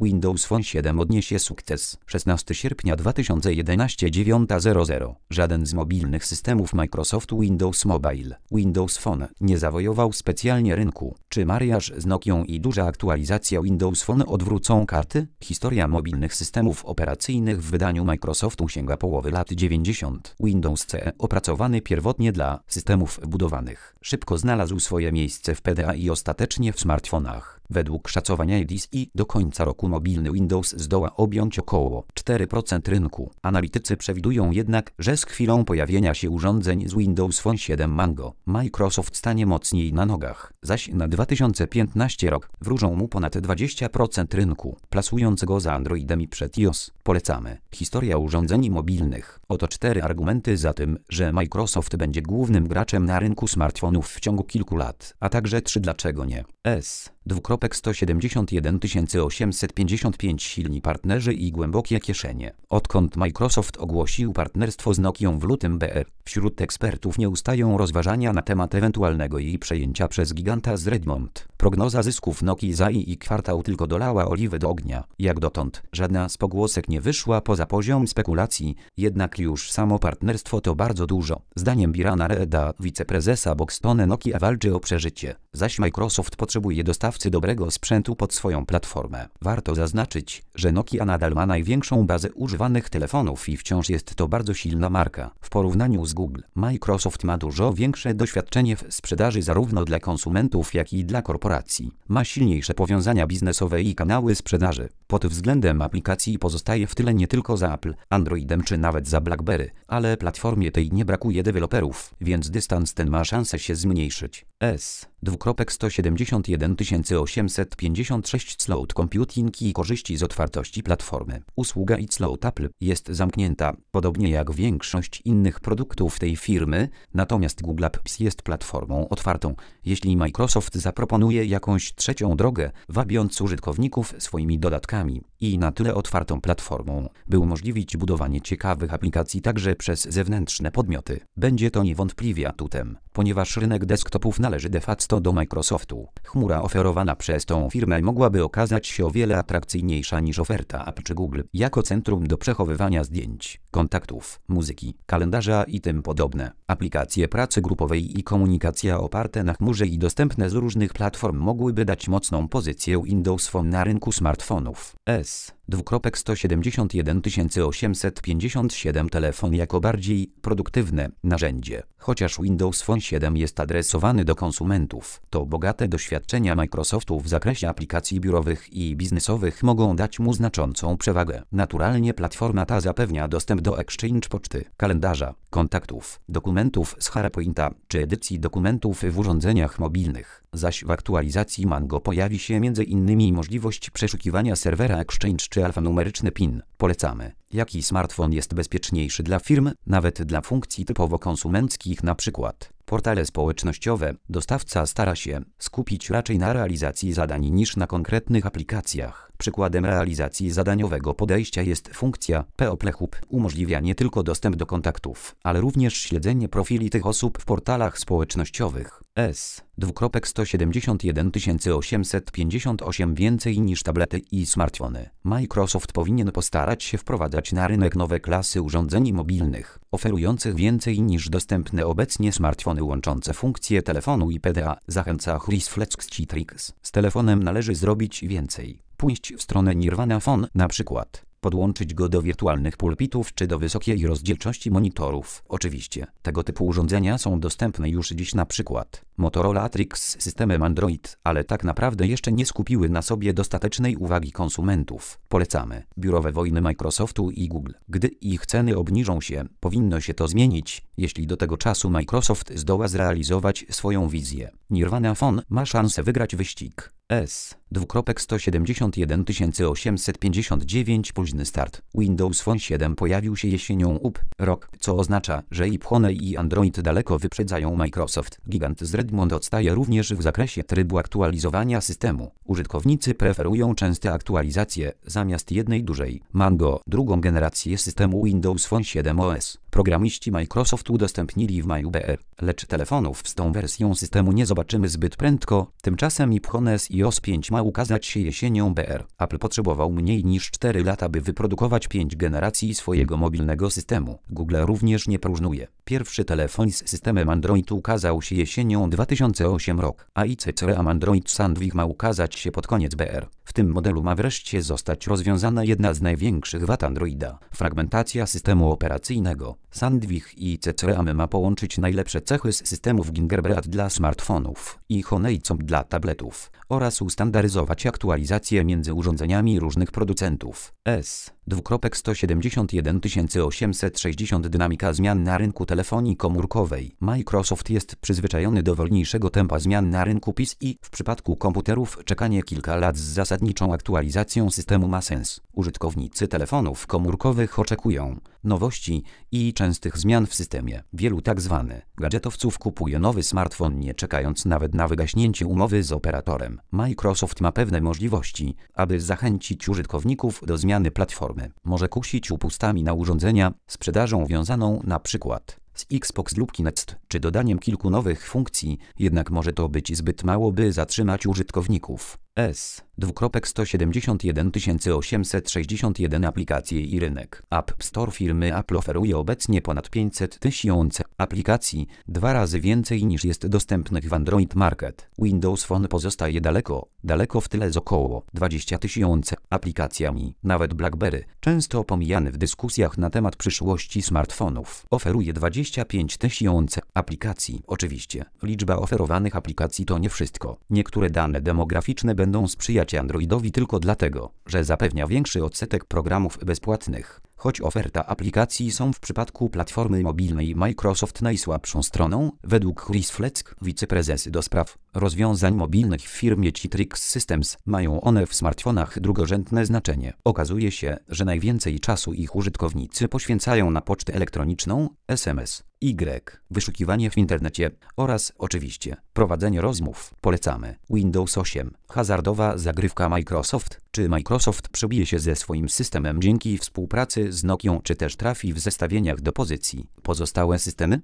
Windows Phone 7 odniesie sukces. 16 sierpnia 2011 9:00. Żaden z mobilnych systemów Microsoftu Windows Mobile, Windows Phone, nie zawojował specjalnie rynku. Czy mariaż z Nokią i duża aktualizacja Windows Phone odwrócą karty? Historia mobilnych systemów operacyjnych w wydaniu Microsoftu sięga połowy lat 90. Windows CE, opracowany pierwotnie dla systemów wbudowanych, szybko znalazł swoje miejsce w PDA i ostatecznie w smartfonach. Według szacowania IDC do końca roku mobilny Windows zdoła objąć około 4% rynku. Analitycy przewidują jednak, że z chwilą pojawienia się urządzeń z Windows Phone 7 Mango, Microsoft stanie mocniej na nogach, zaś na 2015 rok wróżą mu ponad 20% rynku, plasując go za Androidem i przed iOS. Polecamy. Historia urządzeń mobilnych. Oto 4 argumenty za tym, że Microsoft będzie głównym graczem na rynku smartfonów w ciągu kilku lat, a także 3 dlaczego nie. 171 855 silni partnerzy i głębokie kieszenie. Odkąd Microsoft ogłosił partnerstwo z Nokią w lutym br., wśród ekspertów nie ustają rozważania na temat ewentualnego jej przejęcia przez giganta z Redmond. Prognoza zysków Nokii za i kwartał tylko dolała oliwy do ognia. Jak dotąd żadna z pogłosek nie wyszła poza poziom spekulacji, jednak już samo partnerstwo to bardzo dużo. Zdaniem Birana Reda, wiceprezesa Boxtone, Nokia walczy o przeżycie, zaś Microsoft potrzebuje dostawcy dobrego sprzętu pod swoją platformę. Warto zaznaczyć, że Nokia nadal ma największą bazę używanych telefonów i wciąż jest to bardzo silna marka. W porównaniu z Google, Microsoft ma dużo większe doświadczenie w sprzedaży zarówno dla konsumentów, jak i dla korporacji. Ma silniejsze powiązania biznesowe i kanały sprzedaży. Pod względem aplikacji pozostaje w tyle nie tylko za Apple, Androidem czy nawet za BlackBerry, ale platformie tej nie brakuje deweloperów, więc dystans ten ma szansę się zmniejszyć. 171 856 Cloud Computing i korzyści z otwartości platformy. Usługa iCloud Apple jest zamknięta, podobnie jak większość innych produktów tej firmy, natomiast Google Apps jest platformą otwartą. Jeśli Microsoft zaproponuje jakąś trzecią drogę, wabiąc użytkowników swoimi dodatkami i na tyle otwartą platformą, by umożliwić budowanie ciekawych aplikacji także przez zewnętrzne podmioty, będzie to niewątpliwie atutem, ponieważ rynek desktopów należy de facto do Microsoftu. Chmura oferowana przez tą firmę mogłaby okazać się o wiele atrakcyjniejsza niż oferta Apple czy Google, jako centrum do przechowywania zdjęć, kontaktów, muzyki, kalendarza i tym podobne. Aplikacje pracy grupowej i komunikacja oparte na chmurze i dostępne z różnych platform mogłyby dać mocną pozycję Windows Phone na rynku smartfonów. 171 857 telefon jako bardziej produktywne narzędzie. Chociaż Windows Phone 7 jest adresowany do konsumentów, to bogate doświadczenia Microsoftu w zakresie aplikacji biurowych i biznesowych mogą dać mu znaczącą przewagę. Naturalnie platforma ta zapewnia dostęp do Exchange poczty, kalendarza, kontaktów, dokumentów z SharePointa czy edycji dokumentów w urządzeniach mobilnych. Zaś w aktualizacji Mango pojawi się m.in. możliwość przeszukiwania serwera Exchange czy alfanumeryczny PIN. Polecamy. Jaki smartfon jest bezpieczniejszy dla firm, nawet dla funkcji typowo konsumenckich, np. portale społecznościowe? Dostawca stara się skupić raczej na realizacji zadań niż na aplikacjach. Przykładem realizacji zadaniowego podejścia jest funkcja People Hub. Umożliwia nie tylko dostęp do kontaktów, ale również śledzenie profili tych osób w portalach społecznościowych. 171 858 więcej niż tablety i smartfony. Microsoft powinien postarać się wprowadzać na rynek nowe klasy urządzeń mobilnych, oferujących więcej niż dostępne obecnie smartfony łączące funkcje telefonu i PDA. Zachęca Chris Flex-Citrix. Z telefonem należy zrobić więcej. Pójść w stronę Nirvana Phone, na przykład. Podłączyć go do wirtualnych pulpitów czy do wysokiej rozdzielczości monitorów. Oczywiście, tego typu urządzenia są dostępne już dziś, na przykład Motorola Atrix z systemem Android, ale tak naprawdę jeszcze nie skupiły na sobie dostatecznej uwagi konsumentów. Polecamy. Biurowe wojny Microsoftu i Google. Gdy ich ceny obniżą się, powinno się to zmienić, jeśli do tego czasu Microsoft zdoła zrealizować swoją wizję. Nirvana Phone ma szansę wygrać wyścig. 171 859 późny start. Windows Phone 7 pojawił się jesienią rok, co oznacza, że i Honey i Android daleko wyprzedzają Microsoft. Gigant z Redmond odstaje również w zakresie trybu aktualizowania systemu. Użytkownicy preferują częste aktualizacje zamiast jednej dużej. Mango, drugą generację systemu Windows Phone 7 OS. programiści Microsoft udostępnili w maju BR, lecz telefonów z tą wersją systemu nie zobaczymy zbyt prędko, tymczasem iPhone iOS 5 ma ukazać się jesienią BR. Apple potrzebował mniej niż 4 lata, by wyprodukować 5 generacji swojego mobilnego systemu. Google również nie próżnuje. Pierwszy telefon z systemem Android ukazał się jesienią 2008 rok, a ICCRM Android Sandwich ma ukazać się pod koniec BR. W tym modelu ma wreszcie zostać rozwiązana jedna z największych wad Androida – fragmentacja systemu operacyjnego. Sandwich i ICCRM ma połączyć najlepsze cechy z systemów Gingerbread dla smartfonów i Honeycomb dla tabletów oraz ustandaryzować aktualizacje między urządzeniami różnych producentów. S2.171.860 Dynamika zmian na rynku telefonii komórkowej. Microsoft jest przyzwyczajony do wolniejszego tempa zmian na rynku PC i w przypadku komputerów czekanie kilka lat z zasadniczą aktualizacją systemu ma sens. Użytkownicy telefonów komórkowych oczekują nowości i częstych zmian w systemie. Wielu tzw. gadżetowców kupuje nowy smartfon, nie czekając nawet na wygaśnięcie umowy z operatorem. Microsoft ma pewne możliwości, aby zachęcić użytkowników do zmiany platformy. Może kusić upustami na urządzenia, sprzedażą wiązaną na przykład z Xbox lub Kinect, czy dodaniem kilku nowych funkcji, jednak może to być zbyt mało, by zatrzymać użytkowników. S2.171.861 Aplikacje i rynek. App Store firmy Apple oferuje obecnie ponad 500 tysięcy aplikacji, 2 razy więcej niż jest dostępnych w Android Market. Windows Phone pozostaje daleko w tyle z około 20 tysięcy aplikacjami. Nawet BlackBerry, często pomijany w dyskusjach na temat przyszłości smartfonów, oferuje 25 tysięcy aplikacji. Oczywiście, liczba oferowanych aplikacji to nie wszystko. Niektóre dane demograficzne będą sprzyjać Androidowi tylko dlatego, że zapewnia większy odsetek programów bezpłatnych. Choć oferta aplikacji są w przypadku platformy mobilnej Microsoft najsłabszą stroną, według Chris Fleck, wiceprezes do spraw rozwiązań mobilnych w firmie Citrix Systems, mają one w smartfonach drugorzędne znaczenie. Okazuje się, że najwięcej czasu ich użytkownicy poświęcają na pocztę elektroniczną, SMS, wyszukiwanie w internecie oraz, oczywiście, prowadzenie rozmów. Polecamy. Windows 8. Hazardowa zagrywka Microsoft. Czy Microsoft przebije się ze swoim systemem dzięki współpracy z Nokią, czy też trafi w zestawieniach do pozycji pozostałe systemy?